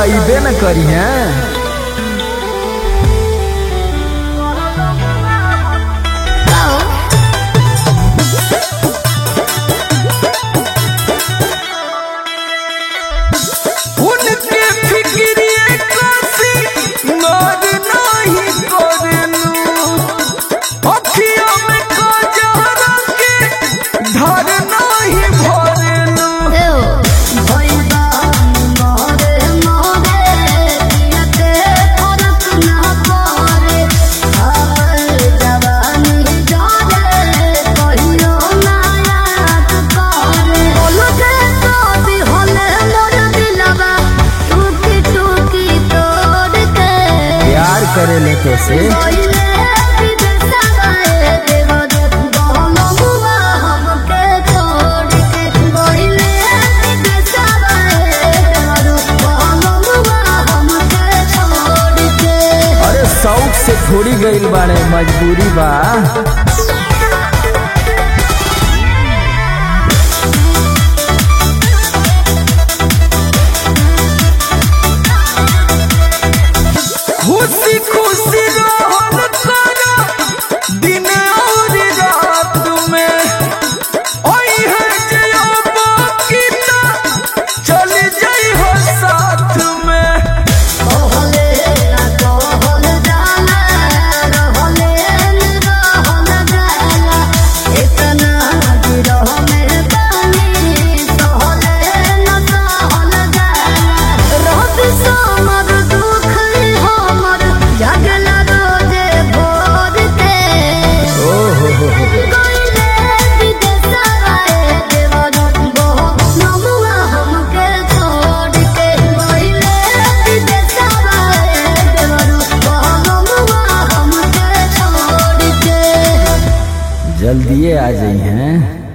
अबे न करी हैं। करे ले तो से अरे शौक से थोड़ी गइल बाड़े मजबूरी बा। खुशी खुशी रहल करा दिन और रात में ओई है जे बाकी ना चल जाई हो साथ में। कहले ना कहल जाला रहले रहल जाला इतना गिरह में पानी सहले ना सहल जाला रात समर दुख हमर जगला रोजे भोर के गइले विदेशवाए देवर नमुआ हमके छोड़ के गइले विदेशवाए देवर नमुआ हमके छोड़ के। जल्दिए आ जाई हैं।